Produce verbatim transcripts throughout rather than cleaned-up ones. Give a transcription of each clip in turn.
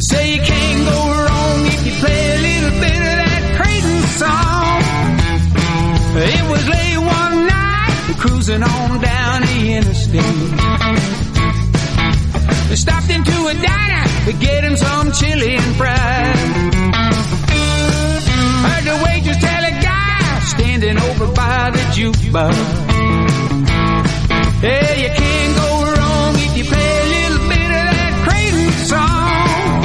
Say you can't go wrong if you play a little bit of that Creighton song. It was late one night, cruising on down the interstate. We stopped into a diner to get him some chili and fries. Heard the waitress tell a guy standing over by the jukebox, hey, you can't go wrong if you play a little bit of that Creighton song.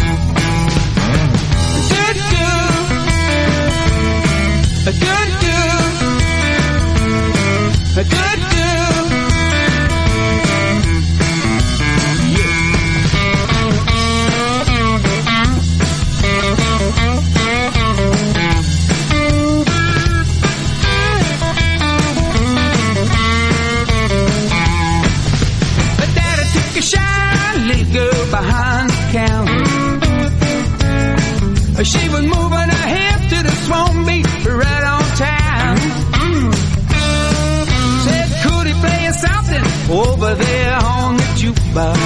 Do-do, do-do, do-do. Behind the counter, she was moving her hip to the swung beat right on time. Said, could he play something over there on the jukebox?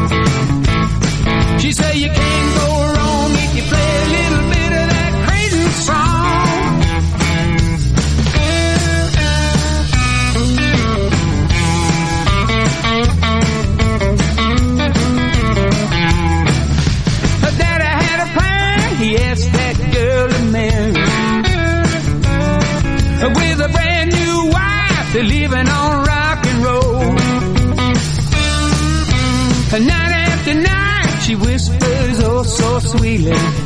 She said, you can't go wrong if you play a little bit of that Creighton song. He asked that girl to marry, with a brand new wife, they're living on rock and roll. Night after night, she whispers oh so sweetly,